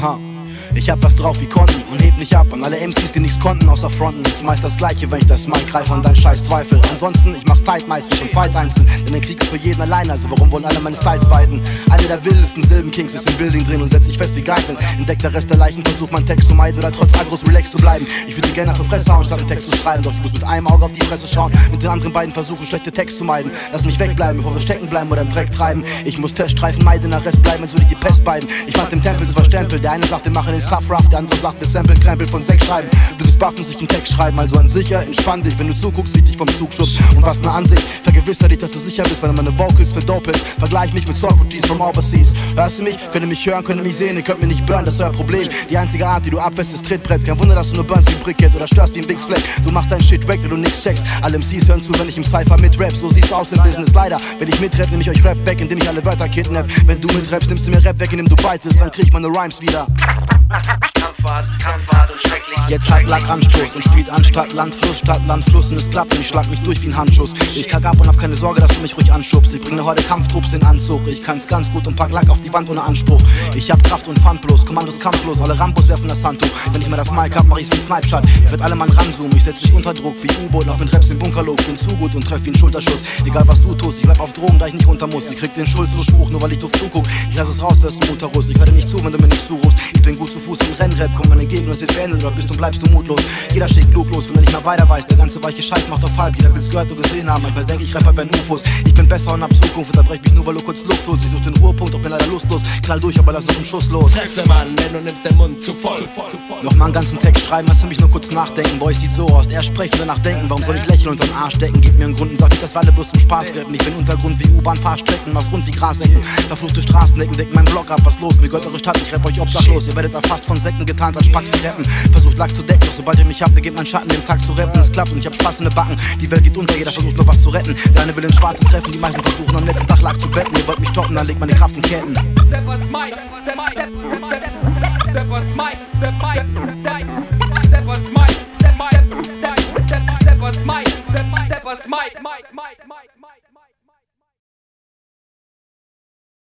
Ha. Ich hab was drauf wie Konten und heb nicht ab an alle MCs, die nichts konnten außer fronten. Ist meist das gleiche, wenn ich das Mic greife an deinen scheiß Zweifel. Ansonsten, ich mach's tight meistens und fight einzeln, denn der Krieg ist für jeden allein, also warum wollen alle meine Styles beiden? Einer der wildesten Silbenkings ist im Building drin und setzt sich fest wie Geiseln. Entdeckt der Rest der Leichen, versucht mein Text zu meiden oder trotz Agros relaxed zu bleiben. Ich würde gerne für Fresse hauen, statt einen Text zu schreiben, doch ich muss mit einem Auge auf die Fresse schauen, mit den anderen beiden versuchen, schlechte Text zu meiden. Lass mich wegbleiben, bevor wir stecken bleiben oder im Dreck treiben. Ich muss Teststreifen meiden, der Rest bleiben, als würde ich die Pest beiden. Ich fand im Tempel zwei Stempel, der eine sagt, wir machen den Stuff rough, der andere sagt, der Sample krempelt von 6 Schreiben. Du wirst buffen, sich einen Text schreiben, also an sicher, entspann dich, wenn du zuguckst, wie ich dich vom Zug schubst. Und was ne Ansicht, vergewisser dich, dass du sicher bist, wenn du meine Vocals verdopelst. Vergleich mich mit Socrates from overseas. Hörst du mich? Könnt ihr mich hören, könnt ihr mich sehen, ihr könnt mich nicht burnen, das ist euer Problem. Die einzige Art, die du abwässt, ist Trittbrett. Kein Wunder, dass du nur burnst wie ein Brickett oder störst wie ein Big Fleck. Du machst dein Shit weg, wenn du nix checkst. Alle MCs hören zu, wenn ich im Cypher mitrap. So sieht's aus im Business, leider. Wenn ich mitrap, nehm ich euch Rap weg, indem ich alle Wörter kidnapp. Wenn du mitrappst, nimmst du mir Rap weg, indem du bitest, dann krieg ich meine Rhymes wieder. Kampfhart und schrecklich. Jetzt halt Lack Anstoß und spielt anstatt Landfluss, statt Landfluss und es klappt und ich schlag mich durch wie ein Handschuss. Ich kack ab und hab keine Sorge, dass du mich ruhig anschubst. Ich bringe heute Kampftrupps in Anzug. Ich kann's ganz gut und pack Lack auf die Wand ohne Anspruch. Ich hab Kraft und Pfand bloß, Kommandos kampflos, alle Rambos werfen das Handtuch. Wenn ich mal das Mic hab, mach ich's wie ein Snipe-Shot. Ich werd alle Mann ranzoomen, ich setz dich unter Druck wie U-Boot, lauf mit Raps im Bunkerloch. Bin zu gut und treff wie ein Schulterschuss. Egal was du tust, ich bleib auf Drogen, da ich nicht runter muss. Ich krieg den Schuldzuspruch, nur weil ich doof zuguck. Ich lass es raus, wirst du Mutterruss. Ich hör dir nicht zu, wenn du mir nicht zurufst. Ich bin gut zu Fuß im Rennrap, komm man entgegen und es wird beendet, oder bist und bleibst du mutlos. Jeder schickt kluglos, wenn er nicht mehr weiter weiß. Der ganze weiche Scheiß macht auf halb, jeder will's gehört und gesehen haben. Manchmal denk ich, Rapper werden UFOs. Ich bin besser und hab Zukunft, unterbrech mich nur, weil du kurz Luft holst. Ich such den Ruhepunkt, doch bin leider lustlos. Knall durch, aber lass noch einen Schuss los. Fresse, Mann, denn du nimmst den Mund zu voll. Nochmal einen ganzen Text schreiben, hast du mich nur kurz nachdenken. Boy, sieht so aus, erst sprechen, danach denken. Warum soll ich lächeln und den Arsch decken? Gib mir einen Grund und sag nicht, dass wir alle bloß zum Spaß rappen. Ich bin Untergrund wie U-Bahn-Fahrstrecken, mach's rund wie Grasecken. Verfluchte Straßenecken, decken meinen Block ab, was los? Mir gehört eure Stadt, ich rapp euch obdachlos. Ihr werdet erfasst von Säcken getarnt als Spacks zu rappen. Versucht Lack zu decken, doch sobald ihr mich habt, beginnt mein Schatten den Tag zu rappen. Es klappt und ich hab Spaß in den Backen. Die Welt geht unter, jeder versucht nur was zu retten. Der eine will den Schwarzen treffen, die meisten versuchen am letzten Tag Lack zu betten. Ihr wollt mich stoppen, dann legt meine Kraft in Ketten. That was Mike.